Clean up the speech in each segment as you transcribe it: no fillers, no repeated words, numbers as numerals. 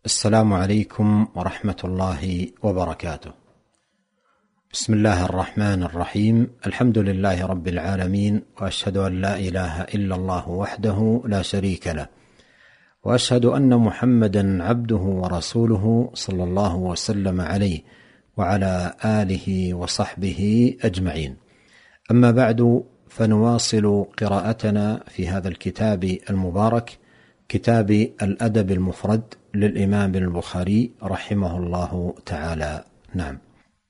السلام عليكم ورحمة الله وبركاته. بسم الله الرحمن الرحيم. الحمد لله رب العالمين، وأشهد أن لا إله إلا الله وحده لا شريك له، وأشهد أن محمدا عبده ورسوله صلى الله وسلم عليه وعلى آله وصحبه أجمعين. أما بعد، فنواصل قراءتنا في هذا الكتاب المبارك، كتاب الأدب المفرد للإمام البخاري رحمه الله تعالى. نعم.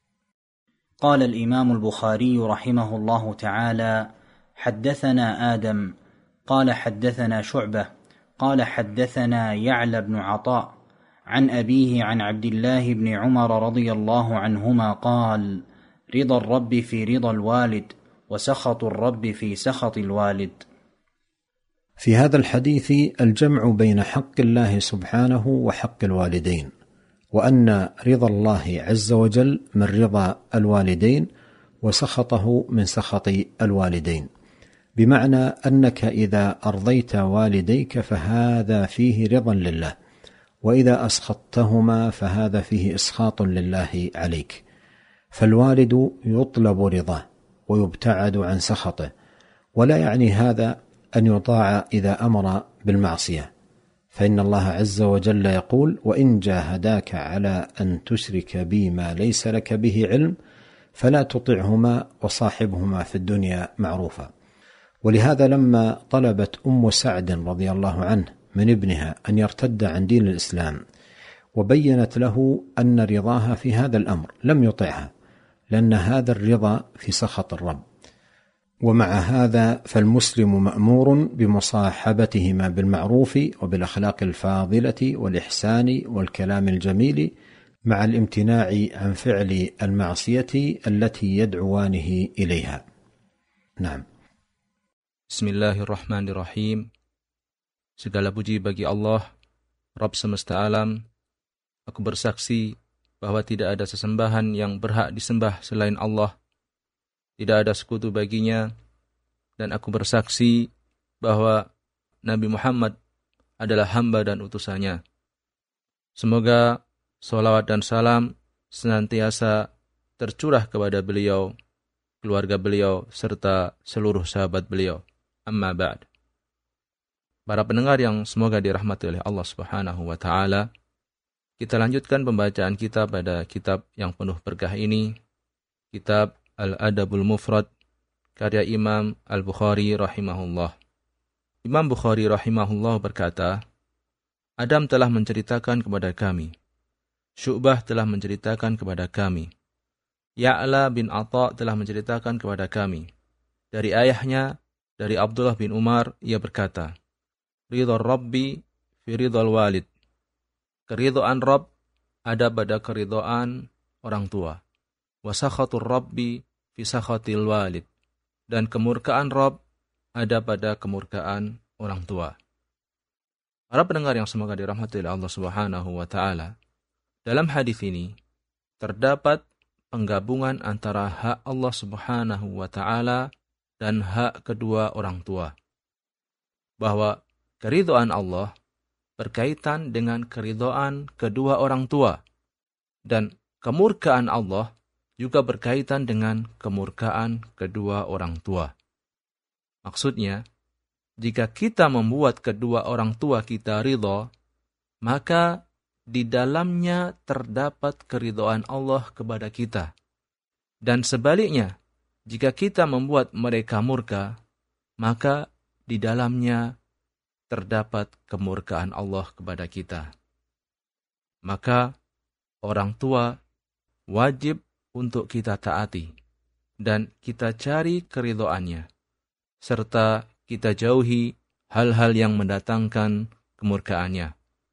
قال الإمام البخاري رحمه الله تعالى: حدثنا آدم قال حدثنا شعبة قال حدثنا يعلى بن عطاء عن أبيه عن عبد الله بن عمر رضي الله عنهما قال: رضا الرب في رضا الوالد، وسخط الرب في سخط الوالد. في هذا الحديث الجمع بين حق الله سبحانه وحق الوالدين، وأن رضا الله عز وجل من رضا الوالدين، وسخطه من سخط الوالدين، بمعنى أنك إذا أرضيت والديك فهذا فيه رضا لله، وإذا أسخطتهما فهذا فيه إسخاط لله عليك. فالوالد يطلب رضاه ويبتعد عن سخطه، ولا يعني هذا أن يطاع إذا أمر بالمعصية، فإن الله عز وجل يقول: وإن جاهداك على أن تشرك بي ما ليس لك به علم فلا تطعهما وصاحبهما في الدنيا معروفا. ولهذا لما طلبت أم سعد رضي الله عنه من ابنها أن يرتد عن دين الإسلام، وبينت له أن رضاها في هذا الأمر، لم يطعها، لأن هذا الرضا في سخط الرب. ومع هذا فالمسلم مأمور بمصاحبتهما بالمعروف وبالأخلاق الفاضلة والإحسان والكلام الجميل، مع الامتناع عن فعل المعصية التي يدعوانه إليها. نعم. Bismillahirrahmanirrahim. Segala puji bagi Allah, Rabb semesta alam. Aku bersaksi bahwa tidak ada sesembahan yang berhak disembah selain Allah. Tidak ada sekutu baginya, dan aku bersaksi bahwa Nabi Muhammad adalah hamba dan utusannya. Semoga salawat dan salam senantiasa tercurah kepada beliau, keluarga beliau, serta seluruh sahabat beliau. Amma ba'd. Para pendengar yang semoga dirahmati oleh Allah Subhanahu wa Ta'ala, kita lanjutkan pembacaan kita pada kitab yang penuh berkah ini, kitab Al-Adabul Mufrad, karya Imam Al-Bukhari rahimahullah. Imam Bukhari rahimahullah berkata, Adam telah menceritakan kepada kami, Syu'bah telah menceritakan kepada kami, Ya'la bin Atha telah menceritakan kepada kami, dari ayahnya, dari Abdullah bin Umar, ia berkata, Ridha Rabbi fi ridhal walid. Keridhaan Rabb ada pada keridhaan orang tua. Wa sakhatur Rabbi fi sakhatil walid. Dan kemurkaan Rabb ada pada kemurkaan orang tua. Para pendengar yang semoga dirahmati oleh Allah Subhanahu wa Ta'ala, dalam hadis ini terdapat penggabungan antara hak Allah Subhanahu wa Ta'ala dan hak kedua orang tua. Bahwa keridhaan Allah berkaitan dengan keridhaan kedua orang tua, dan kemurkaan Allah juga berkaitan dengan kemurkaan kedua orang tua. Maksudnya, jika kita membuat kedua orang tua kita ridha, maka di dalamnya terdapat keridhaan Allah kepada kita. Dan sebaliknya, jika kita membuat mereka murka, maka di dalamnya terdapat kemurkaan Allah kepada kita. Maka orang tua wajib untuk kita taati, dan kita cari keridhaannya, serta kita jauhi hal-hal yang mendatangkan kemurkaannya.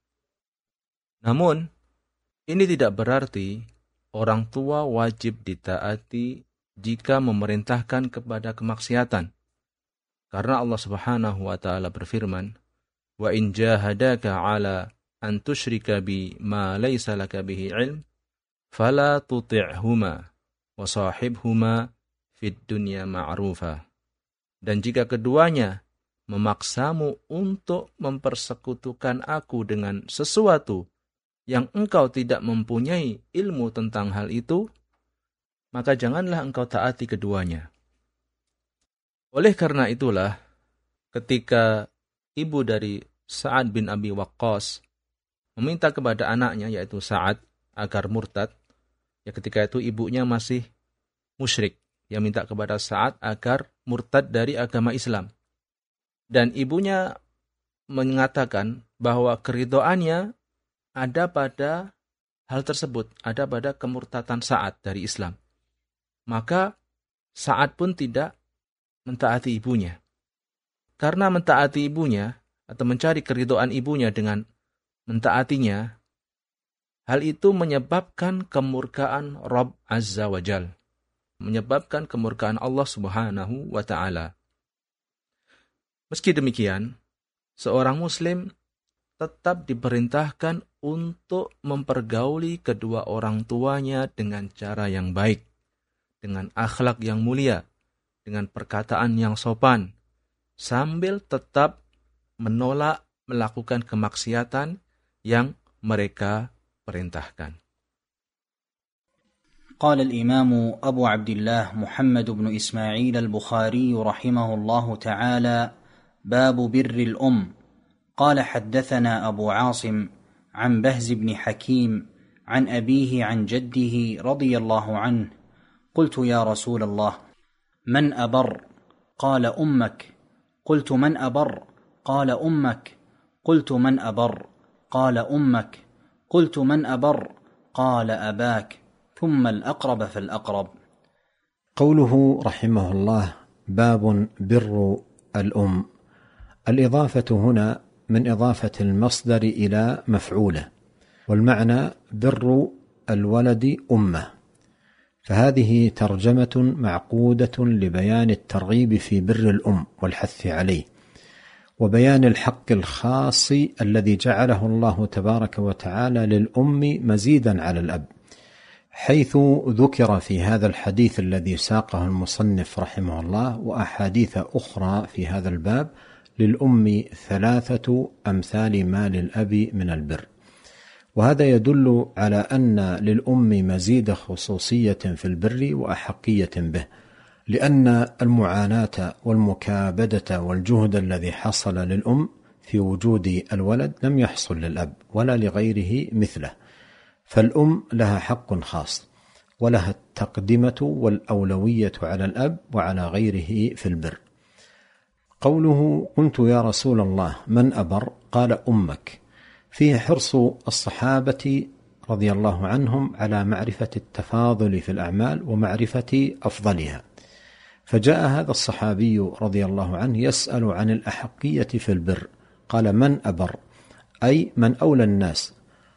Namun, ini tidak berarti orang tua wajib ditaati jika memerintahkan kepada kemaksiatan. Karena Allah Subhanahu wa Ta'ala berfirman, Wa in jahadaka ala an tusyrika bi ma laysa laka bihi ilm, fala tuti'huma wa sahibhuma fid dunya ma'rufa. Dan jika keduanya memaksamu untuk mempersekutukan aku dengan sesuatu yang engkau tidak mempunyai ilmu tentang hal itu, maka janganlah engkau taati keduanya. Oleh karena itulah, ketika ibu dari Sa'ad bin Abi Waqqas meminta kepada anaknya, yaitu Sa'ad, agar murtad, ya ketika itu ibunya masih musyrik. Dia minta kepada Sa'ad agar murtad dari agama Islam. Dan ibunya mengatakan bahwa keridhoannya ada pada hal tersebut, ada pada kemurtadan Sa'ad dari Islam. Maka Sa'ad pun tidak mentaati ibunya. Karena mentaati ibunya atau mencari keridhaan ibunya dengan mentaatinya, hal itu menyebabkan kemurkaan Rabb Azza wa Jal, menyebabkan kemurkaan Allah Subhanahu wa Ta'ala. Meski demikian, seorang muslim tetap diperintahkan untuk mempergauli kedua orang tuanya dengan cara yang baik, dengan akhlak yang mulia, dengan perkataan yang sopan, sambil tetap menolak melakukan kemaksiatan yang mereka perintahkan. قال الإمام أبو عبد الله محمد بن إسماعيل البخاري رحمه الله تعالى: باب بر الأم. قال حدثنا أبو عاصم عن بهز بن حكيم عن أبيه عن جده رضي الله عنه: قلت يا رسول الله من أبر؟ قال أمك. قلت من أبر؟ قال أمك. قلت من أبر؟ قال أمك. قلت من أبر؟ قال أباك، ثم الأقرب فالأقرب. قوله رحمه الله: باب بر الأم. الإضافة هنا من إضافة المصدر إلى مفعوله، والمعنى بر الولد أمه، فهذه ترجمة معقودة لبيان الترغيب في بر الأم والحث عليه، وبيان الحق الخاص الذي جعله الله تبارك وتعالى للأم مزيدا على الأب، حيث ذكر في هذا الحديث الذي ساقه المصنف رحمه الله وأحاديث أخرى في هذا الباب للأم 3 أمثال ما للأب من البر. وهذا يدل على أن للأم مزيد خصوصية في البر وأحقية به، لأن المعاناة والمكابدة والجهد الذي حصل للأم في وجود الولد لم يحصل للأب ولا لغيره مثله، فالأم لها حق خاص ولها التقدمة والأولوية على الأب وعلى غيره في البر. قوله: قلت يا رسول الله من أبر؟ قال أمك، فيه حرص الصحابة رضي الله عنهم على معرفة التفاضل في الأعمال ومعرفة أفضلها، فجاء هذا الصحابي رضي الله عنه يسأل عن الأحقية في البر، قال من أبر؟ أي من أولى الناس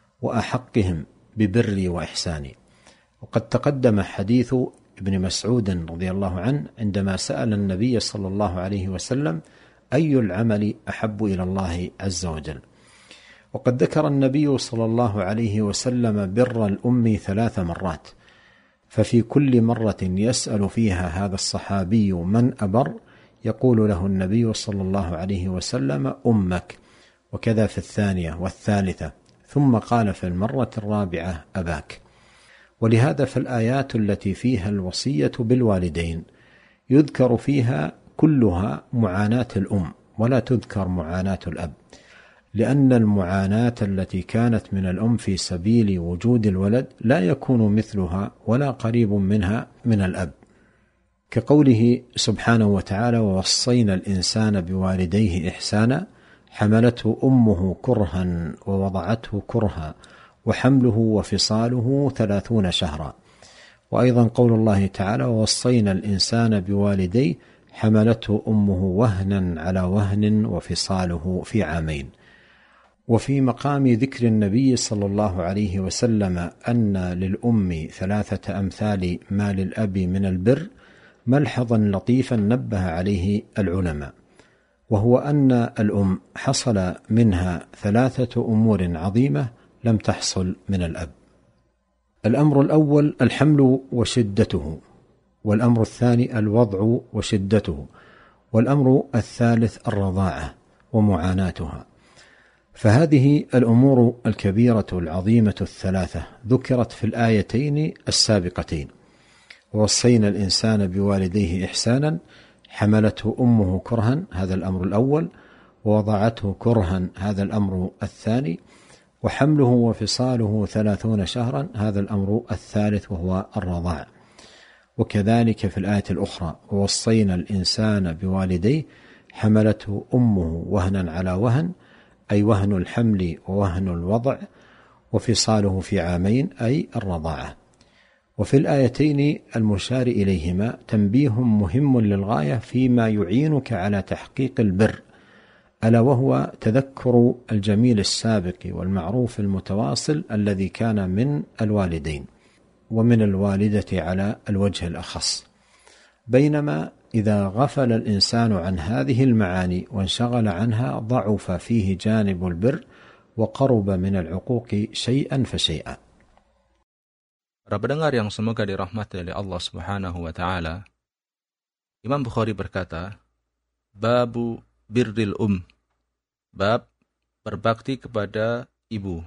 وأحقهم ببري وإحساني. وقد تقدم حديث ابن مسعود رضي الله عنه عندما سأل النبي صلى الله عليه وسلم أي العمل أحب إلى الله عز وجل. وقد ذكر النبي صلى الله عليه وسلم بر الأم 3 مرات، ففي كل مرة يسأل فيها هذا الصحابي من أبر يقول له النبي صلى الله عليه وسلم أمك، وكذا في 2 والثالثة، ثم قال في المرة 4 أباك. ولهذا فالآيات التي فيها الوصية بالوالدين يذكر فيها كلها معاناة الأم ولا تذكر معاناة الأب، لأن المعاناة التي كانت من الأم في سبيل وجود الولد لا يكون مثلها ولا قريب منها من الأب، كقوله سبحانه وتعالى: ووصينا الإنسان بوالديه إحسانا حملته أمه كرها ووضعته كرها وحمله وفصاله 30 شهرا. وأيضا قول الله تعالى: ووصينا الإنسان بوالديه حملته أمه وهنا على وهن وفصاله في 2 عام. وفي مقام ذكر النبي صلى الله عليه وسلم أن للأم 3 أمثال ما للأب من البر ملحظا لطيفا نبه عليه العلماء، وهو أن الأم حصل منها 3 أمور عظيمة لم تحصل من الأب. الأمر الأول الحمل وشدته، والأمر الثاني الوضع وشدته، والأمر الثالث الرضاعة ومعاناتها. فهذه الأمور الكبيرة العظيمة الثلاثة ذكرت في الآيتين السابقتين. ووصينا الإنسان بوالديه إحسانا حملته أمه كرها، هذا الأمر الأول، ووضعته كرها، هذا الأمر الثاني، وحمله وفصاله 30 شهرا، هذا الأمر الثالث وهو الرضاع. وكذلك في الآية الأخرى ووصينا الإنسان بوالديه حملته أمه وهنا على وهن، أي وهن الحمل ووهن الوضع، وفصاله في 2 عام، أي الرضاعة. وفي الآيتين المشار إليهما تنبيه مهم للغاية فيما يعينك على تحقيق البر، ألا وهو تذكر الجميل السابق والمعروف المتواصل الذي كان من الوالدين ومن الوالدة على الوجه الأخص. بينما إذا غفل الإنسان عن هذه المعاني وانشغل عنها ضعف فيه جانب البر وقرب من العقوق شيئا فشيئا. Para pendengar yang semoga dirahmati oleh Allah Subhanahu wa taala, Imam Bukhari berkata, Babu birril bab berbakti kepada ibu.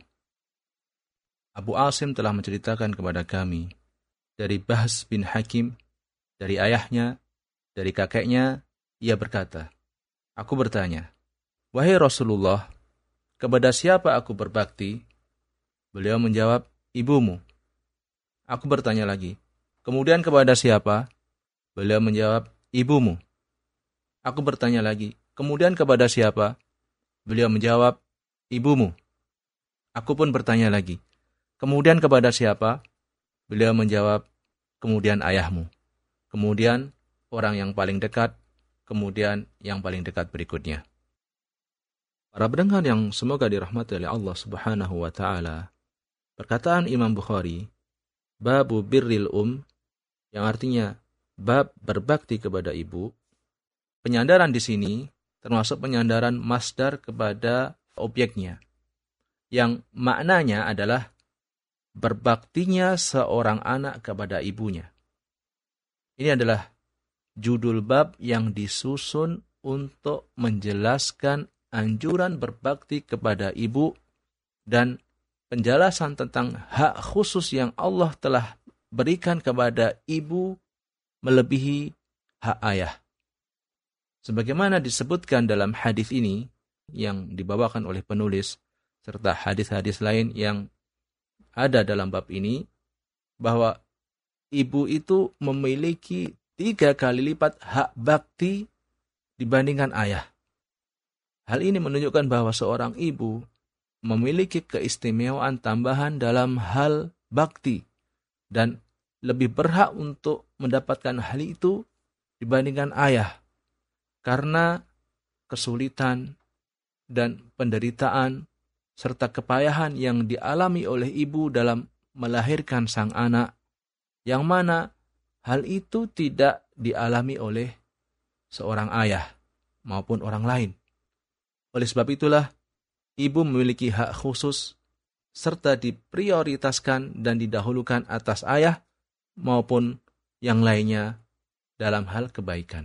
Abu Asim telah menceritakan kepada kami dari Bahs bin Hakim, dari ayahnya, dari kakeknya, ia berkata, aku bertanya, wahai Rasulullah, kepada siapa aku berbakti? Beliau menjawab, ibumu. Aku bertanya lagi, kemudian kepada siapa? Beliau menjawab, ibumu. Aku bertanya lagi, kemudian kepada siapa? Beliau menjawab, ibumu. Aku pun bertanya lagi, kemudian kepada siapa? Beliau menjawab, kemudian ayahmu. Kemudian orang yang paling dekat, kemudian yang paling dekat berikutnya. Para pendengar yang semoga dirahmati oleh Allah Subhanahu wa taala, perkataan Imam Bukhari, Babu birril yang artinya bab berbakti kepada ibu. Penyandaran di sini termasuk penyandaran masdar kepada objeknya, yang maknanya adalah berbaktinya seorang anak kepada ibunya. Ini adalah judul bab yang disusun untuk menjelaskan anjuran berbakti kepada ibu dan penjelasan tentang hak khusus yang Allah telah berikan kepada ibu melebihi hak ayah. Sebagaimana disebutkan dalam hadis ini yang dibawakan oleh penulis serta hadis-hadis lain yang ada dalam bab ini, bahwa ibu itu memiliki 3 kali lipat hak bakti dibandingkan ayah. Hal ini menunjukkan bahwa seorang ibu memiliki keistimewaan tambahan dalam hal bakti dan lebih berhak untuk mendapatkan hal itu dibandingkan ayah, karena kesulitan dan penderitaan serta kepayahan yang dialami oleh ibu dalam melahirkan sang anak, yang mana hal itu tidak dialami oleh seorang ayah maupun orang lain. Oleh sebab itulah ibu memiliki hak khusus serta diprioritaskan dan didahulukan atas ayah maupun yang lainnya dalam hal kebaikan.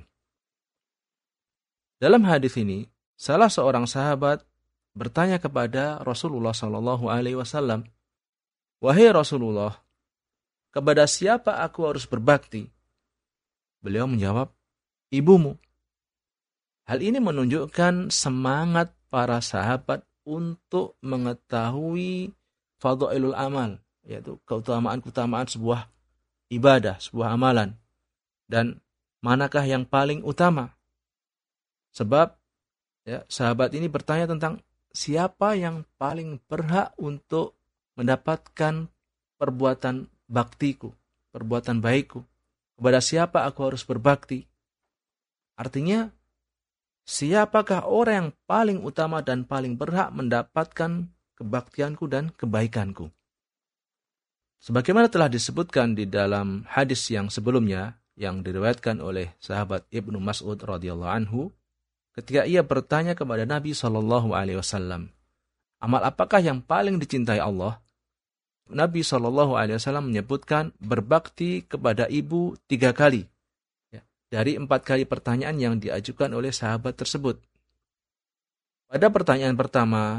Dalam hadis ini, salah seorang sahabat bertanya kepada Rasulullah SAW, wahai Rasulullah, kepada siapa aku harus berbakti? Beliau menjawab, ibumu. Hal ini menunjukkan semangat para sahabat untuk mengetahui fadhailul amal, yaitu keutamaan-keutamaan sebuah ibadah, sebuah amalan, dan manakah yang paling utama. Sebab sahabat ini bertanya tentang siapa yang paling berhak untuk mendapatkan perbuatan baktiku, perbuatan baikku. Kepada siapa aku harus berbakti? Artinya, siapakah orang yang paling utama dan paling berhak mendapatkan kebaktianku dan kebaikanku? Sebagaimana telah disebutkan di dalam hadis yang sebelumnya, yang diriwayatkan oleh sahabat Ibnu Mas'ud radhiyallahu anhu, ketika ia bertanya kepada Nabi SAW, amal apakah yang paling dicintai Allah? Nabi SAW menyebutkan berbakti kepada ibu 3 kali. Dari 4 kali pertanyaan yang diajukan oleh sahabat tersebut. Pada pertanyaan pertama,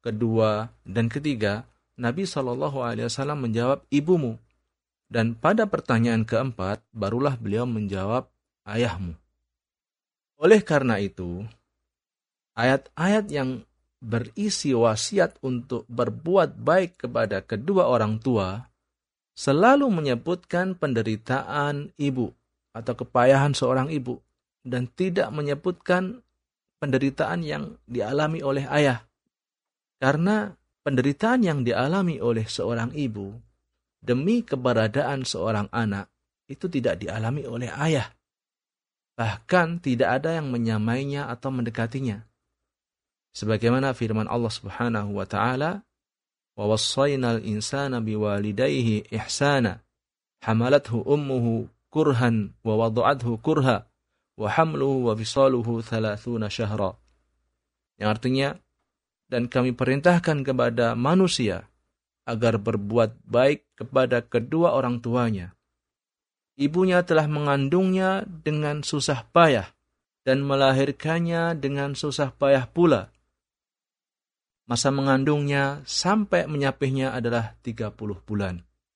kedua, dan ketiga, Nabi SAW menjawab ibumu. Dan pada pertanyaan keempat, barulah beliau menjawab ayahmu. Oleh karena itu, ayat-ayat yang berisi wasiat untuk berbuat baik kepada kedua orang tua selalu menyebutkan penderitaan ibu atau kepayahan seorang ibu dan tidak menyebutkan penderitaan yang dialami oleh ayah. Karena penderitaan yang dialami oleh seorang ibu demi keberadaan seorang anak itu tidak dialami oleh ayah. Bahkan tidak ada yang menyamainya atau mendekatinya. Sebagaimana firman Allah Subhanahu wa taala, "Wa wassaynal insana biwalidayhi ihsana, hamalathu ummuhu kurhan wa wada'athu kurha, wa hamluhu wa fisaluhu 30 syahra." Yang artinya, dan kami perintahkan kepada manusia agar berbuat baik kepada kedua orang tuanya. Ibunya telah mengandungnya dengan susah payah dan melahirkannya dengan susah payah pula. Masa mengandungnya sampai menyapihnya adalah 30 bulan.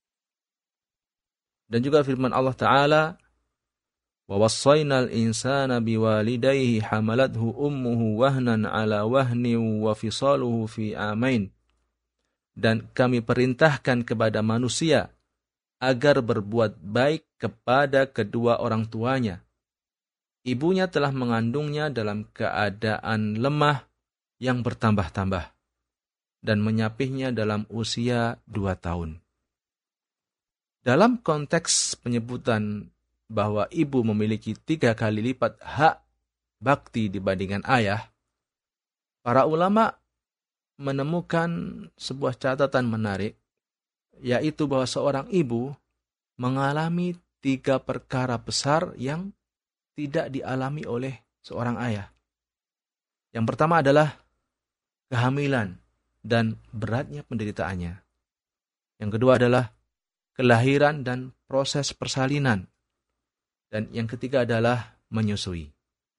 Dan juga firman Allah Ta'ala, "Wa wassaynal insana biwalidayhi hamalathu ummuhu wahnan ala wahni wa fisaluhu fi amain." Dan kami perintahkan kepada manusia agar berbuat baik kepada kedua orang tuanya. Ibunya telah mengandungnya dalam keadaan lemah yang bertambah-tambah dan menyapihnya dalam usia 2 tahun. Dalam konteks penyebutan bahwa ibu memiliki 3 kali lipat hak bakti dibandingkan ayah, para ulama menemukan sebuah catatan menarik, yaitu bahwa seorang ibu mengalami 3 perkara besar yang tidak dialami oleh seorang ayah. Yang pertama adalah kehamilan dan beratnya penderitaannya. Yang kedua adalah kelahiran dan proses persalinan. Dan yang ketiga adalah menyusui.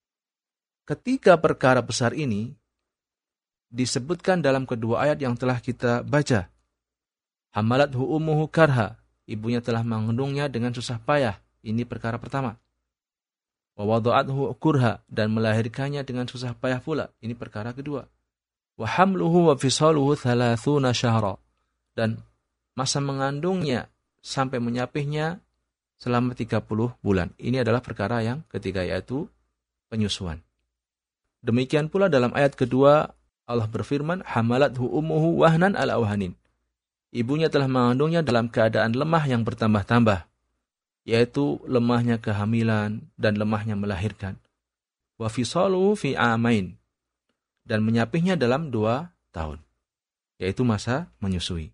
Ketiga perkara besar ini disebutkan dalam kedua ayat yang telah kita baca. Hamalathu ummuhu karha, ibunya telah mengandungnya dengan susah payah. Ini perkara pertama. Wa wada'athu kurha, dan melahirkannya dengan susah payah pula. Ini perkara kedua. Wa hamluhu wa fisaluhu 30 syahra, dan masa mengandungnya sampai menyapihnya selama 30 bulan. Ini adalah perkara yang ketiga, yaitu penyusuan. Demikian pula dalam ayat kedua Allah berfirman, hamalathu ummuhu wahnan ala wahnin. Ibunya telah mengandungnya dalam keadaan lemah yang bertambah-tambah, yaitu lemahnya kehamilan dan lemahnya melahirkan. Wa fisaluhu fi amain, dan menyapihnya dalam 2 tahun, yaitu masa menyusui.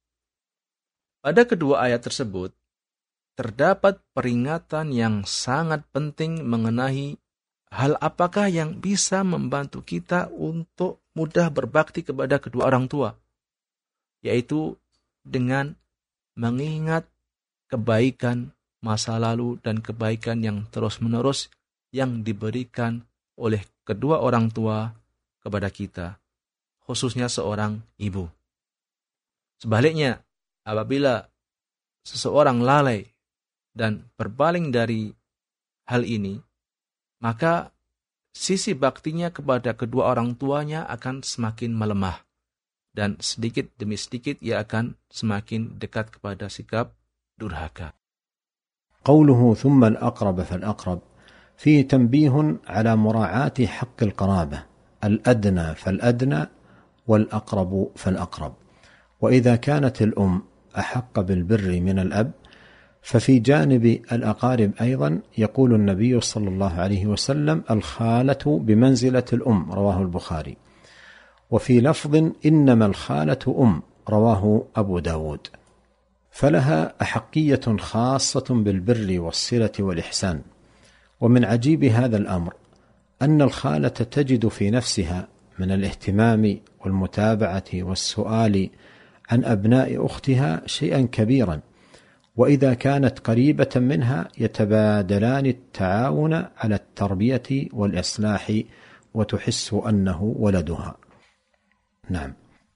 Pada kedua ayat tersebut, terdapat peringatan yang sangat penting mengenai hal apakah yang bisa membantu kita untuk mudah berbakti kepada kedua orang tua, yaitu dengan mengingat kebaikan masa lalu dan kebaikan yang terus-menerus yang diberikan oleh kedua orang tua kepada kita, khususnya seorang ibu. Sebaliknya, apabila seseorang lalai dan berpaling dari hal ini, maka sisi baktinya kepada kedua orang tuanya akan semakin melemah, dan sedikit demi sedikit ia akan semakin dekat kepada sikap durhaka. قوله ثم الأقرب فالأقرب فيه تنبيه على مراعاة حق القرابة، الأدنى فالأدنى والأقرب فالأقرب. وإذا كانت الأم أحق بالبر من الأب، ففي جانب الأقارب أيضا يقول النبي صلى الله عليه وسلم الخالة بمنزلة الأم، رواه البخاري. وفي لفظ إنما الخالة رواه أبو داود. فلها أحقية خاصة بالبر والصلة والإحسان. ومن عجيب هذا الأمر أن الخالة تجد في نفسها من الاهتمام والمتابعة والسؤال عن أبناء أختها شيئا كبيرا، وإذا كانت قريبة منها يتبادلان التعاون على التربية والإصلاح وتحس أنه ولدها. نعم.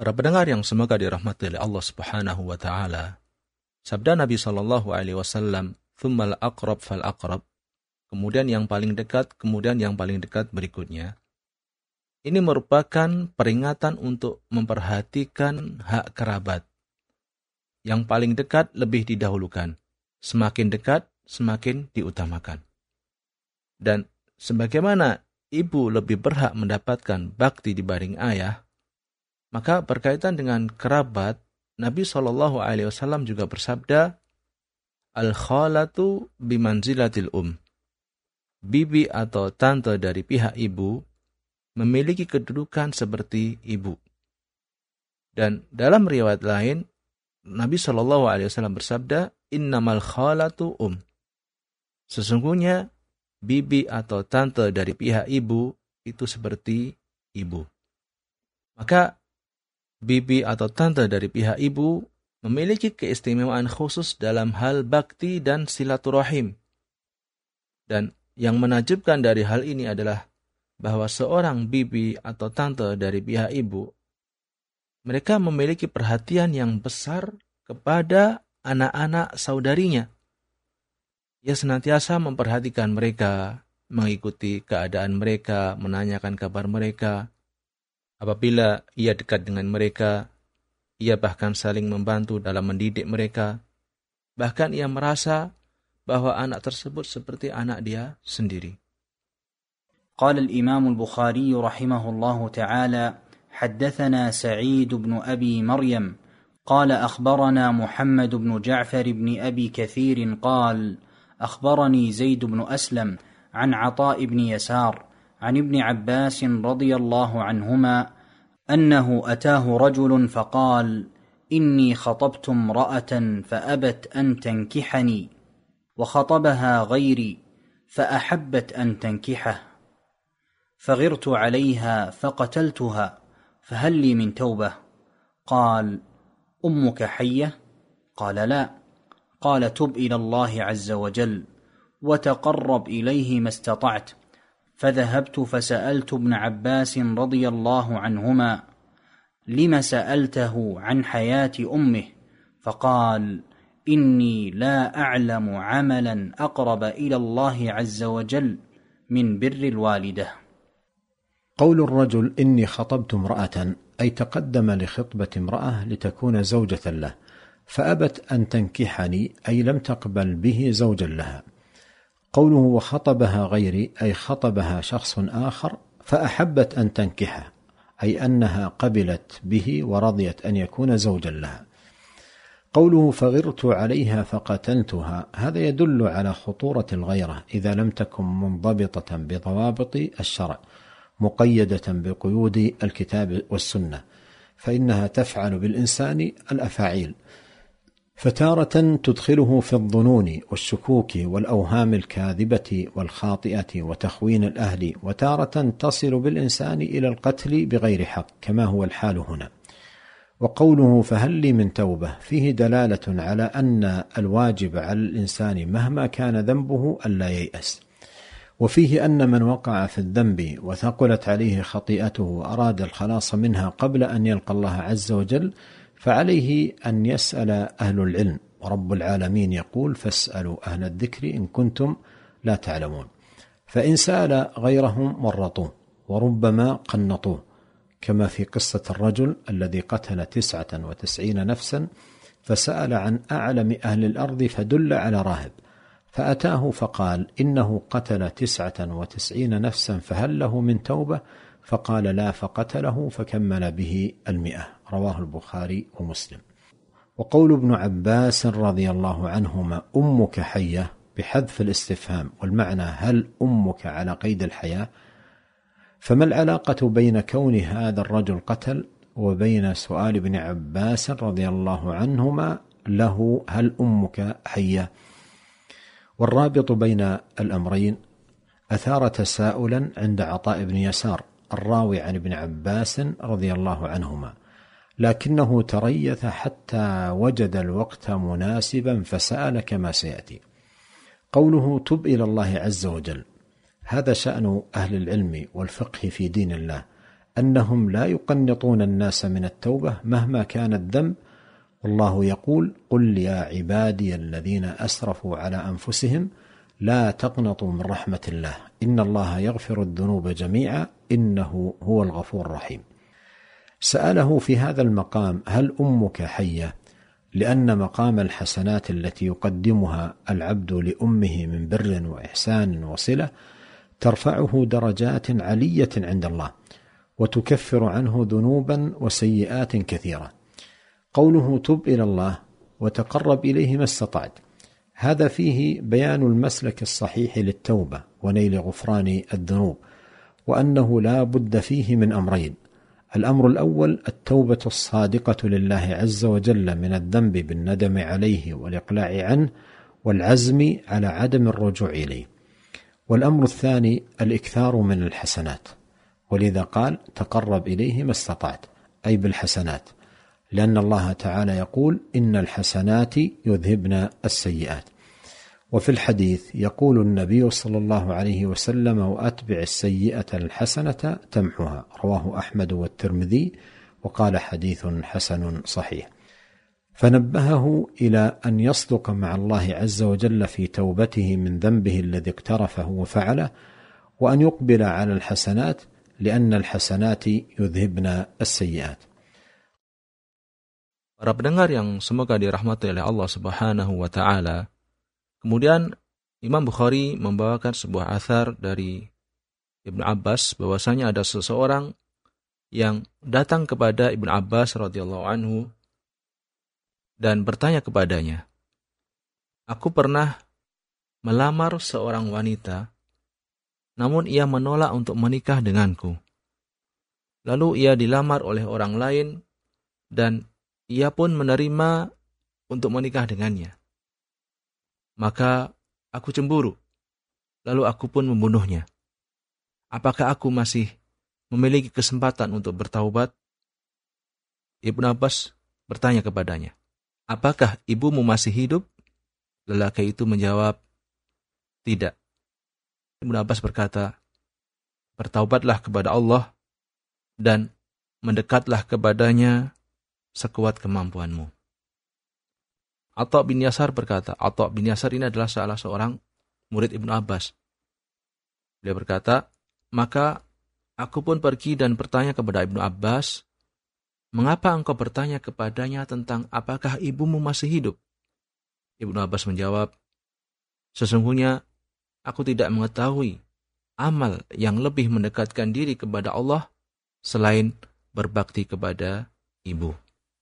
Para pendengar yang semoga dirahmati oleh Allah Subhanahu wa taala. Sabda Nabi sallallahu alaihi wasallam, "Tsummal aqrab fal aqrab." Kemudian yang paling dekat, kemudian yang paling dekat berikutnya. Ini merupakan peringatan untuk memperhatikan hak kerabat. Yang paling dekat lebih didahulukan. Semakin dekat, semakin diutamakan. Dan sebagaimana ibu lebih berhak mendapatkan bakti dibanding ayah, maka berkaitan dengan kerabat, Nabi SAW juga bersabda, Al-khalatu bimanzilatil Bibi atau tante dari pihak ibu memiliki kedudukan seperti ibu. Dan dalam riwayat lain, Nabi SAW bersabda, Innamal khalatu Sesungguhnya, bibi atau tante dari pihak ibu itu seperti ibu. Maka, bibi atau tante dari pihak ibu memiliki keistimewaan khusus dalam hal bakti dan silaturahim. Dan yang menakjubkan dari hal ini adalah bahwa seorang bibi atau tante dari pihak ibu, mereka memiliki perhatian yang besar kepada anak-anak saudarinya. Ia senantiasa memperhatikan mereka, mengikuti keadaan mereka, menanyakan kabar mereka. Apabila ia dekat dengan mereka, ia bahkan saling membantu dalam mendidik mereka. Bahkan ia merasa bahwa anak tersebut seperti anak dia sendiri. قال الإمام البخاري رحمه الله تعالى: حدثنا سعيد بن أبي مريم قال أخبرنا محمد بن جعفر بن أبي كثير قال أخبرني زيد بن أسلم عن عطاء بن يسار عن ابن عباس رضي الله عنهما أنه أتاه رجل فقال: إني خطبت امرأة فأبت أن تنكحني، وخطبها غيري فأحبت أن تنكحه، فغرت عليها فقتلتها، فهل لي من توبة؟ قال: أمك حية؟ قال: لا. قال: تب إلى الله عز وجل وتقرب إليه ما استطعت. فذهبت فسألت ابن عباس رضي الله عنهما: لم سألته عن حياة أمه؟ فقال: إني لا أعلم عملا أقرب إلى الله عز وجل من بر الوالدة. قول الرجل إني خطبت امرأة أي تقدم لخطبة امرأة لتكون زوجة له، فأبت أن تنكحني أي لم تقبل به زوجا لها. قوله وخطبها غيري أي خطبها شخص آخر فأحبت أن تنكحه، أي أنها قبلت به ورضيت أن يكون زوجا لها. قوله فغرت عليها فقتلتها، هذا يدل على خطورة الغيرة إذا لم تكن منضبطة بضوابط الشرع مقيدة بقيود الكتاب والسنة، فإنها تفعل بالإنسان الأفاعيل، فتارة تدخله في الظنون والشكوك والأوهام الكاذبة والخاطئة وتخوين الأهل، وتارة تصل بالإنسان إلى القتل بغير حق كما هو الحال هنا. وقوله فهل لي من توبة فيه دلالة على أن الواجب على الإنسان مهما كان ذنبه ألا ييأس، وفيه أن من وقع في الذنب وثقلت عليه خطيئته وأراد الخلاص منها قبل أن يلقى الله عز وجل فعليه أن يسأل أهل العلم، ورب العالمين يقول فاسألوا أهل الذكر إن كنتم لا تعلمون. فإن سأل غيرهم ورطوه وربما قنطوه، كما في قصة الرجل الذي قتل 99 نفسا فسأل عن أعلم أهل الأرض فدل على راهب فأتاه فقال إنه قتل 99 نفسا فهل له من توبة؟ فقال لا، فقتله فكمل به 100. رواه البخاري ومسلم. وقول ابن عباس رضي الله عنهما أمك حية بحذف الاستفهام، والمعنى هل أمك على قيد الحياة؟ فما العلاقة بين كون هذا الرجل قتل وبين سؤال ابن عباس رضي الله عنهما له هل أمك حية؟ والرابط بين الأمرين أثار تساؤلا عند عطاء بن يسار الراوي عن ابن عباس رضي الله عنهما، لكنه تريث حتى وجد الوقت مناسبا فسأل كما سيأتي. قوله تب إلى الله عز وجل، هذا شأن أهل العلم والفقه في دين الله، أنهم لا يقنطون الناس من التوبة مهما كان الذنب، والله يقول: قل يا عبادي الذين أسرفوا على أنفسهم لا تقنطوا من رحمة الله إن الله يغفر الذنوب جميعا إنه هو الغفور الرحيم. سأله في هذا المقام: هل أمك حية؟ لأن مقام الحسنات التي يقدمها العبد لأمه من بر وإحسان وصلة ترفعه درجات علية عند الله وتكفر عنه ذنوبا وسيئات كثيرة. قوله: تب إلى الله وتقرب إليه ما استطعت، هذا فيه بيان المسلك الصحيح للتوبة ونيل غفران الذنوب، وأنه لا بد فيه من أمرين: الأمر الأول التوبة الصادقة لله عز وجل من الذنب بالندم عليه والإقلاع عنه والعزم على عدم الرجوع إليه، والأمر الثاني الإكثار من الحسنات، ولذا قال: تقرب إليه ما استطعت، أي بالحسنات، لأن الله تعالى يقول: إن الحسنات يذهبن السيئات. وفي الحديث يقول النبي صلى الله عليه وسلم: وأتبع السيئة الحسنة تمحها، رواه أحمد والترمذي، وقال: حديث حسن صحيح. فنبهه إلى أن يصدق مع الله عز وجل في توبته من ذنبه الذي اقترفه وفعله، وأن يقبل على الحسنات لأن الحسنات يذهبن السيئات. Para pendengar yang semoga dirahmati oleh Allah Subhanahu wa Ta'ala, kemudian Imam Bukhari membawakan sebuah athar dari Ibnu Abbas bahwasanya ada seseorang yang datang kepada Ibnu Abbas radhiyallahu anhu dan bertanya kepadanya, "Aku pernah melamar seorang wanita, namun ia menolak untuk menikah denganku. Lalu ia dilamar oleh orang lain dan ia pun menerima untuk menikah dengannya. Maka aku cemburu, lalu aku pun membunuhnya. Apakah aku masih memiliki kesempatan untuk bertaubat?" Ibnu Abbas bertanya kepadanya, "Apakah ibumu masih hidup?" Lelaki itu menjawab, "Tidak." Ibnu Abbas berkata, "Bertaubatlah kepada Allah dan mendekatlah kepadanya sekuat kemampuanmu." Atha bin Yasar berkata, Atha bin Yasar ini adalah salah seorang murid Ibnu Abbas. Dia berkata, "Maka aku pun pergi dan bertanya kepada Ibnu Abbas, 'Mengapa engkau bertanya kepadanya tentang apakah ibumu masih hidup?' Ibnu Abbas menjawab, 'Sesungguhnya aku tidak mengetahui amal yang lebih mendekatkan diri kepada Allah selain berbakti kepada ibu.'"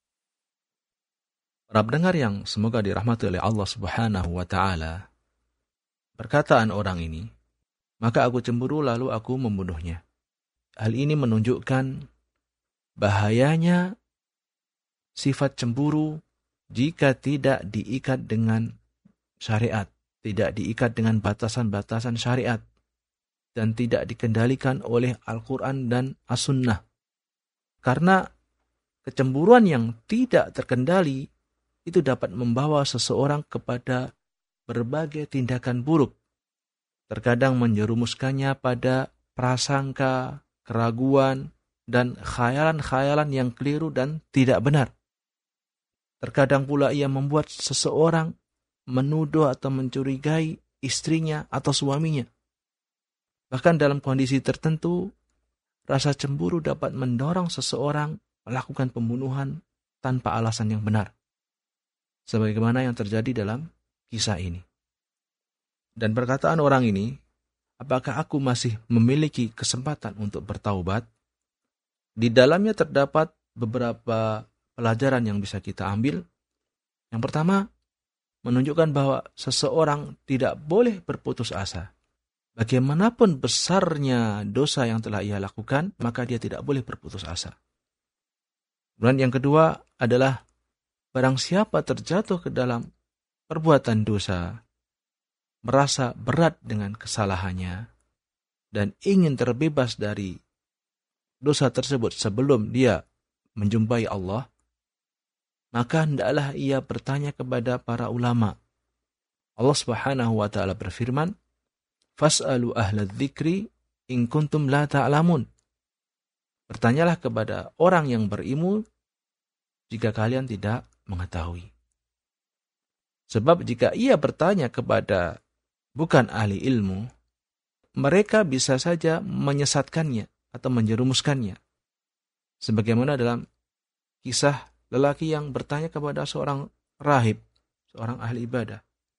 Para pendengar yang semoga dirahmati oleh Allah Subhanahu wa Ta'ala, perkataan orang ini, "Maka aku cemburu lalu aku membunuhnya." Hal ini menunjukkan bahayanya sifat cemburu jika tidak diikat dengan syariat, tidak diikat dengan batasan-batasan syariat, dan tidak dikendalikan oleh Al-Quran dan As-Sunnah. Karena kecemburuan yang tidak terkendali itu dapat membawa seseorang kepada berbagai tindakan buruk. Terkadang menjerumuskannya pada prasangka, keraguan, dan khayalan-khayalan yang keliru dan tidak benar. Terkadang pula ia membuat seseorang menuduh atau mencurigai istrinya atau suaminya. Bahkan dalam kondisi tertentu, rasa cemburu dapat mendorong seseorang melakukan pembunuhan tanpa alasan yang benar, sebagaimana yang terjadi dalam kisah ini. Dan perkataan orang ini, "Apakah aku masih memiliki kesempatan untuk bertaubat?" Di dalamnya terdapat beberapa pelajaran yang bisa kita ambil. Yang pertama, menunjukkan bahwa seseorang tidak boleh berputus asa. Bagaimanapun besarnya dosa yang telah ia lakukan, maka dia tidak boleh berputus asa. Dan yang kedua adalah barang siapa terjatuh ke dalam perbuatan dosa, merasa berat dengan kesalahannya, dan ingin terbebas dari dosa tersebut sebelum dia menjumpai Allah, maka hendaklah ia bertanya kepada para ulama. Allah Subhanahu wa Ta'ala berfirman, "Fas'alu ahla dzikri in kuntum la ta'lamun." Bertanyalah kepada orang yang berilmu jika kalian tidak mengetahui. Sebab jika ia bertanya kepada bukan ahli ilmu, mereka bisa saja menyesatkannya atau menjerumuskannya. Sebagaimana dalam kisah lelaki yang bertanya kepada seorang rahib, seorang ahli ibadah.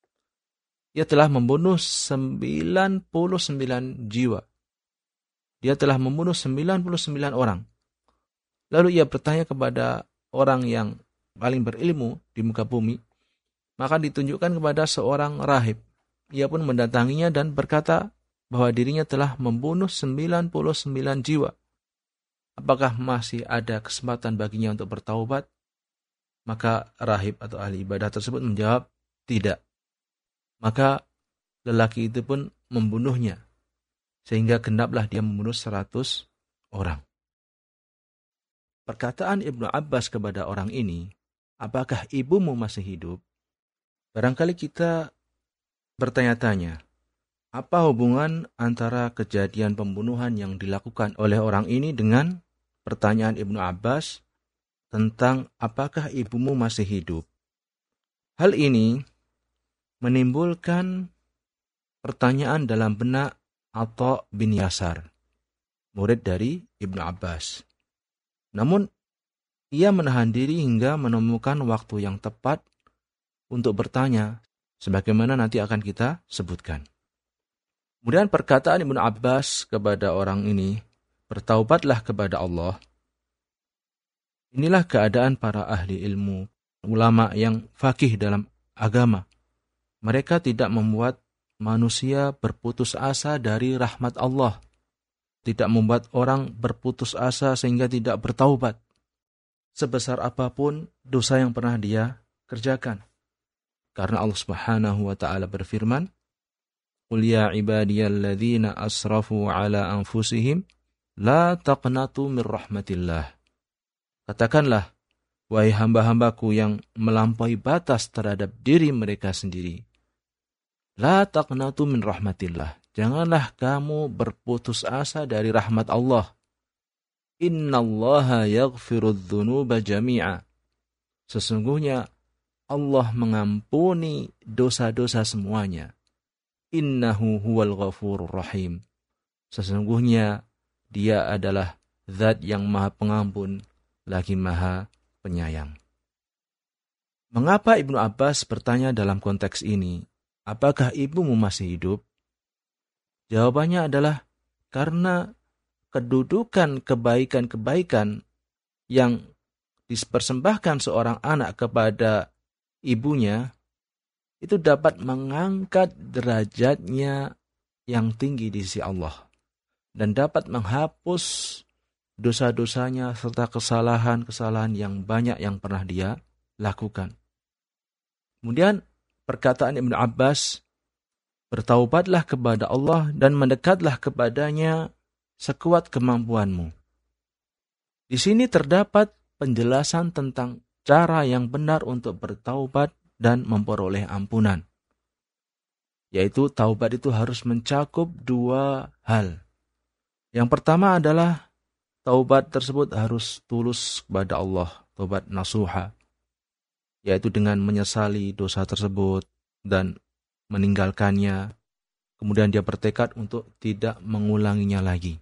Ia telah membunuh 99 jiwa. Dia telah membunuh 99 orang. Lalu ia bertanya kepada orang yang paling berilmu di muka bumi, maka ditunjukkan kepada seorang rahib. Ia pun mendatanginya dan berkata bahwa dirinya telah membunuh 99 jiwa. Apakah masih ada kesempatan baginya untuk bertaubat? Maka rahib atau ahli ibadah tersebut menjawab, tidak. Maka lelaki itu pun membunuhnya, sehingga genaplah dia membunuh 100 orang. Perkataan Ibnu Abbas kepada orang ini, apakah ibumu masih hidup? Barangkali kita bertanya-tanya, apa hubungan antara kejadian pembunuhan yang dilakukan oleh orang ini dengan pertanyaan Ibnu Abbas tentang apakah ibumu masih hidup? Hal ini menimbulkan pertanyaan dalam benak Atha bin Yasar, murid dari Ibnu Abbas. Namun, ia menahan diri hingga menemukan waktu yang tepat untuk bertanya, sebagaimana nanti akan kita sebutkan. Kemudian perkataan Ibnu Abbas kepada orang ini, bertaubatlah kepada Allah. Inilah keadaan para ahli ilmu, ulama yang faqih dalam agama. Mereka tidak membuat manusia berputus asa dari rahmat Allah. Tidak membuat orang berputus asa sehingga tidak bertaubat. Sebesar apapun dosa yang pernah dia kerjakan. Karena Allah Subhanahu wa ta'ala berfirman, Qul ya ibadiyalladzina asrafu ala anfusihim, la taqnatu min rahmatillah. Katakanlah, wahai hamba-hambaku yang melampaui batas terhadap diri mereka sendiri, la taqnatu min rahmatillah. Janganlah kamu berputus asa dari rahmat Allah. Innallaha yaghfirudz dzunuba jami'a. Sesungguhnya Allah mengampuni dosa-dosa semuanya. Innahu huwal ghafurur rahim. Sesungguhnya Dia adalah Zat yang Maha Pengampun lagi Maha Penyayang. Mengapa Ibnu Abbas bertanya dalam konteks ini, apakah ibumu masih hidup? Jawabannya adalah karena kedudukan kebaikan-kebaikan yang dipersembahkan seorang anak kepada ibunya itu dapat mengangkat derajatnya yang tinggi di sisi Allah dan dapat menghapus dosa-dosanya serta kesalahan-kesalahan yang banyak yang pernah dia lakukan. Kemudian perkataan Ibnu Abbas, bertaubatlah kepada Allah dan mendekatlah kepadanya sekuat kemampuanmu. Di sini terdapat penjelasan tentang cara yang benar untuk bertaubat dan memperoleh ampunan. Yaitu taubat itu harus mencakup dua hal. Yang pertama adalah taubat tersebut harus tulus kepada Allah, taubat nasuha. Yaitu dengan menyesali dosa tersebut dan meninggalkannya, kemudian dia bertekad untuk tidak mengulanginya lagi.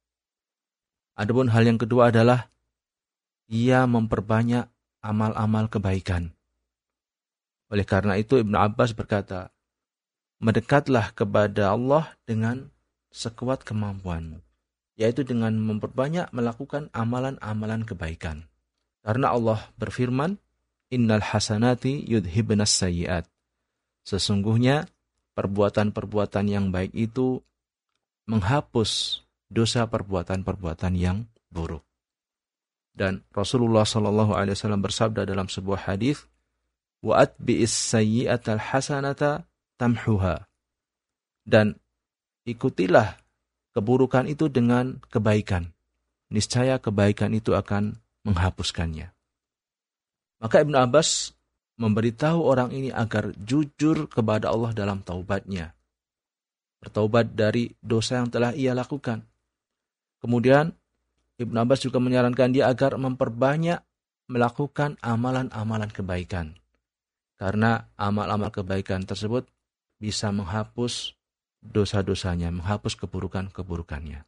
Adapun hal yang kedua adalah ia memperbanyak amal-amal kebaikan. Oleh karena itu Ibnu Abbas berkata, mendekatlah kepada Allah dengan sekuat kemampuanmu, yaitu dengan memperbanyak melakukan amalan-amalan kebaikan. Karena Allah berfirman, innal hasanati yudhibnas sayyi'at. Sesungguhnya perbuatan-perbuatan yang baik itu menghapus dosa perbuatan-perbuatan yang buruk. Dan Rasulullah SAW bersabda dalam sebuah hadis, wa atbi'is sayyi'atal hasanata tamhuha. Dan ikutilah keburukan itu dengan kebaikan. Niscaya kebaikan itu akan menghapuskannya. Maka Ibnu Abbas memberitahu orang ini agar jujur kepada Allah dalam taubatnya. Bertaubat dari dosa yang telah ia lakukan. Kemudian Ibnu Abbas juga menyarankan dia agar memperbanyak melakukan amalan-amalan kebaikan. Karena amal-amal kebaikan tersebut bisa menghapus dosa-dosanya, menghapus keburukan-keburukannya.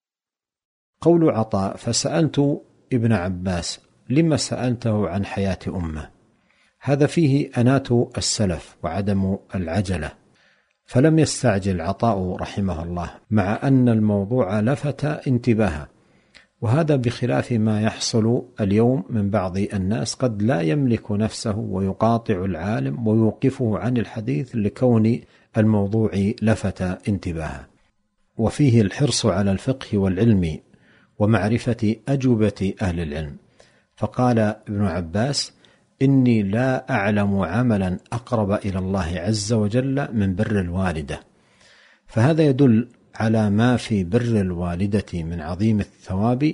قول عطاء: فسألت ابن عباس لما سألته عن حياة أمه. هذا فيه أنات السلف وعدم العجلة، فلم يستعجل عطاء رحمه الله، مع أن الموضوع لفت انتباهه، وهذا بخلاف ما يحصل اليوم من بعض الناس قد لا يملك نفسه ويقاطع العالم ويوقفه عن الحديث لكون الموضوع لفت انتباهه. وفيه الحرص على الفقه والعلم ومعرفة أجوبة أهل العلم. فقال ابن عباس: إني لا أعلم عملا أقرب إلى الله عز وجل من بر الوالدة. فهذا يدل على ما في بر الوالدة من عظيم الثواب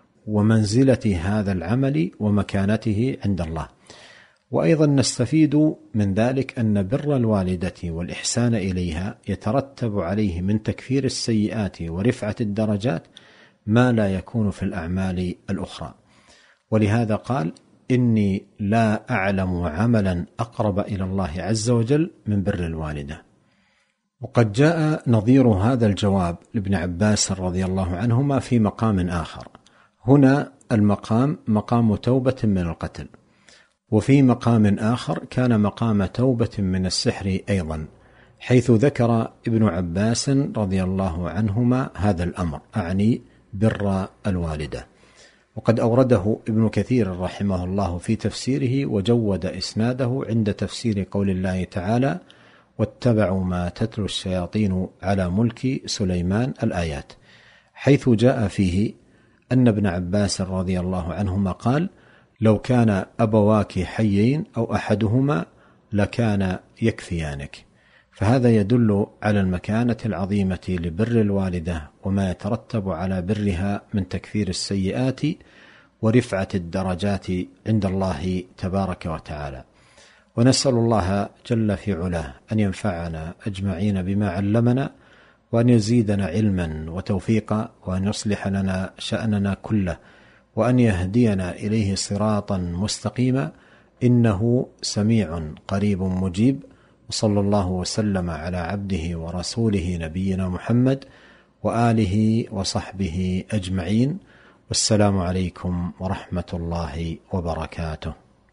ومنزلة هذا العمل ومكانته عند الله. وأيضا نستفيد من ذلك أن بر الوالدة والإحسان إليها يترتب عليه من تكفير السيئات ورفعة الدرجات ما لا يكون في الأعمال الأخرى. ولهذا قال: إني لا أعلم عملا أقرب إلى الله عز وجل من بر الوالدة. وقد جاء نظير هذا الجواب لابن عباس رضي الله عنهما في مقام آخر. هنا المقام مقام توبة من القتل، وفي مقام آخر كان مقام توبة من السحر أيضا، حيث ذكر ابن عباس رضي الله عنهما هذا الأمر، أعني بر الوالدة. وقد أورده ابن كثير رحمه الله في تفسيره وجود إسناده عند تفسير قول الله تعالى: واتبعوا ما تتلو الشياطين على ملك سليمان، الآيات، حيث جاء فيه أن ابن عباس رضي الله عنهما قال: لو كان أبواك حيين أو أحدهما لكان يكفيانك. فهذا يدل على المكانة العظيمة لبر الوالدة وما يترتب على برها من تكفير السيئات ورفعة الدرجات عند الله تبارك وتعالى. ونسأل الله جل في علاه أن ينفعنا أجمعين بما علمنا، وأن يزيدنا علما وتوفيقا، وأن يصلح لنا شأننا كله، وأن يهدينا إليه صراطا مستقيما، إنه سميع قريب مجيب. وصلى الله وسلم على عبده ورسوله نبينا محمد وآله وصحبه أجمعين، والسلام عليكم ورحمة الله وبركاته.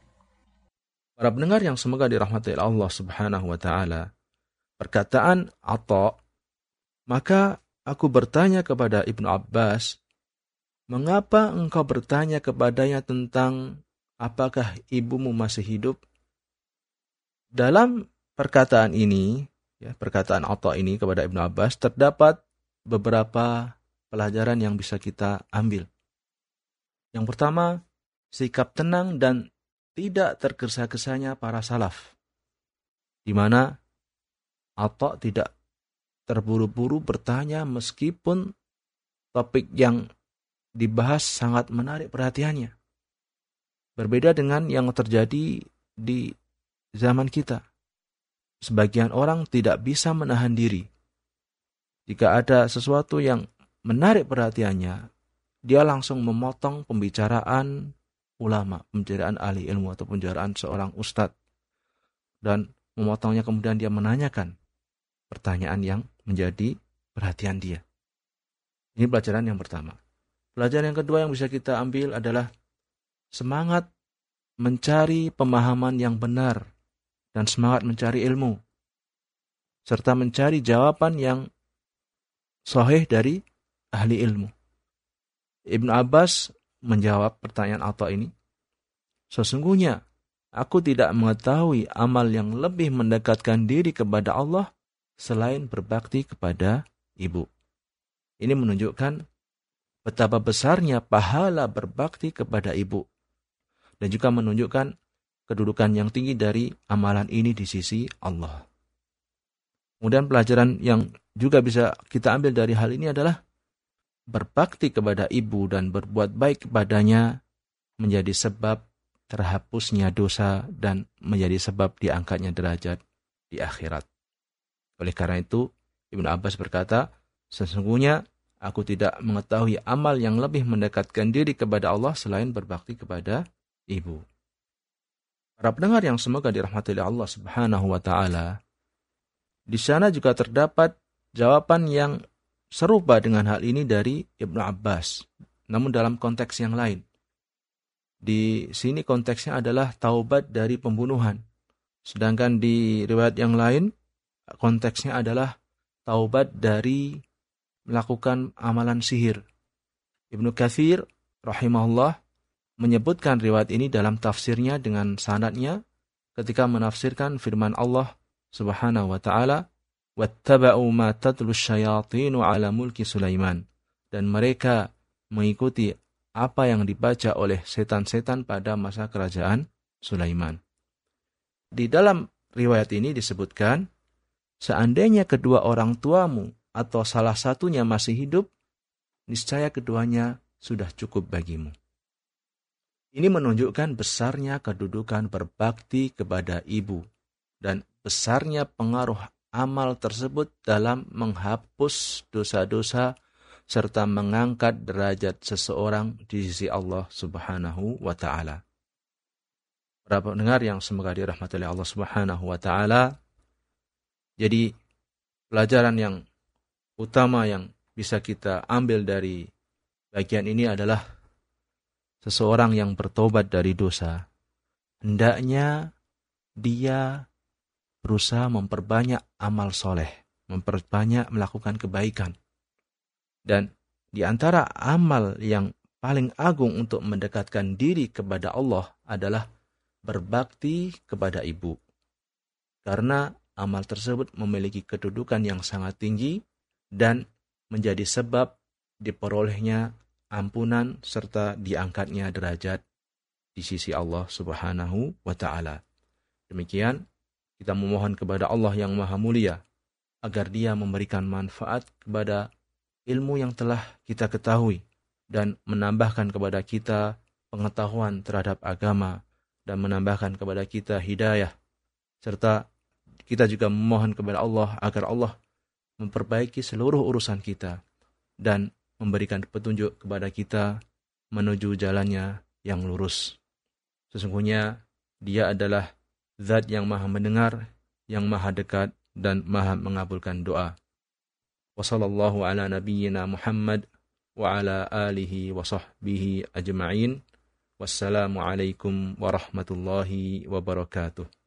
Para pendengar yang semoga dirahmati Allah Subhanahu wa taala, perkataan Atha, maka aku bertanya kepada Ibnu Abbas, mengapa engkau bertanya kepadanya tentang apakah ibumu masih hidup? Dalam perkataan ini, perkataan Atha ini kepada Ibnu Abbas, terdapat beberapa pelajaran yang bisa kita ambil. Yang pertama, sikap tenang dan tidak tergesa-gesanya para salaf, di mana Atha tidak terburu-buru bertanya meskipun topik yang dibahas sangat menarik perhatiannya. Berbeda dengan yang terjadi di zaman kita. Sebagian orang tidak bisa menahan diri. Jika ada sesuatu yang menarik perhatiannya, dia langsung memotong pembicaraan ulama, pembicaraan ahli ilmu atau pembicaraan seorang ustadz, dan memotongnya, kemudian dia menanyakan pertanyaan yang menjadi perhatian dia. Ini pelajaran yang pertama. Pelajaran yang kedua yang bisa kita ambil adalah semangat mencari pemahaman yang benar dan semangat mencari ilmu, serta mencari jawaban yang sahih dari ahli ilmu. Ibnu Abbas menjawab pertanyaan Atha ini, sesungguhnya aku tidak mengetahui amal yang lebih mendekatkan diri kepada Allah selain berbakti kepada ibu. Ini menunjukkan betapa besarnya pahala berbakti kepada ibu, dan juga menunjukkan kedudukan yang tinggi dari amalan ini di sisi Allah. Kemudian pelajaran yang juga bisa kita ambil dari hal ini adalah berbakti kepada ibu dan berbuat baik kepadanya menjadi sebab terhapusnya dosa dan menjadi sebab diangkatnya derajat di akhirat. Oleh karena itu, Ibnu Abbas berkata, sesungguhnya Aku tidak mengetahui amal yang lebih mendekatkan diri kepada Allah selain berbakti kepada ibu. Para pendengar yang semoga dirahmati oleh Allah Subhanahu wa taala, di sana juga terdapat jawaban yang serupa dengan hal ini dari Ibnu Abbas, namun dalam konteks yang lain. Di sini konteksnya adalah taubat dari pembunuhan. Sedangkan di riwayat yang lain, konteksnya adalah taubat dari melakukan amalan sihir. Ibnu Katsir rahimahullah menyebutkan riwayat ini dalam tafsirnya dengan sanadnya ketika menafsirkan firman Allah Subhanahu wa taala, "Wattaba'u ma tatlu asyayatin 'ala mulki Sulaiman." Dan mereka mengikuti apa yang dibaca oleh setan-setan pada masa kerajaan Sulaiman. Di dalam riwayat ini disebutkan, seandainya kedua orang tuamu atau salah satunya masih hidup, niscaya keduanya sudah cukup bagimu. Ini menunjukkan besarnya kedudukan berbakti kepada ibu dan besarnya pengaruh amal tersebut dalam menghapus dosa-dosa serta mengangkat derajat seseorang di sisi Allah Subhanahu wa taala. Para pendengar yang semoga dirahmati oleh Allah Subhanahu wa taala, jadi pelajaran yang utama yang bisa kita ambil dari bagian ini adalah seseorang yang bertobat dari dosa, hendaknya dia berusaha memperbanyak amal soleh, memperbanyak melakukan kebaikan. Dan di antara amal yang paling agung untuk mendekatkan diri kepada Allah adalah berbakti kepada ibu. Karena amal tersebut memiliki kedudukan yang sangat tinggi dan menjadi sebab diperolehnya ampunan serta diangkatnya derajat di sisi Allah Subhanahu wa taala. Demikian kita memohon kepada Allah yang Maha Mulia agar Dia memberikan manfaat kepada ilmu yang telah kita ketahui dan menambahkan kepada kita pengetahuan terhadap agama dan menambahkan kepada kita hidayah, serta kita juga memohon kepada Allah agar Allah memperbaiki seluruh urusan kita dan memberikan petunjuk kepada kita menuju jalannya yang lurus. Sesungguhnya Dia adalah Zat yang Maha mendengar, yang Maha dekat dan Maha mengabulkan doa. Wa sallallahu ala nabiyyina Muhammad wa ala alihi wa sahbihi ajma'in. Wassalamu alaikum warahmatullahi wabarakatuh.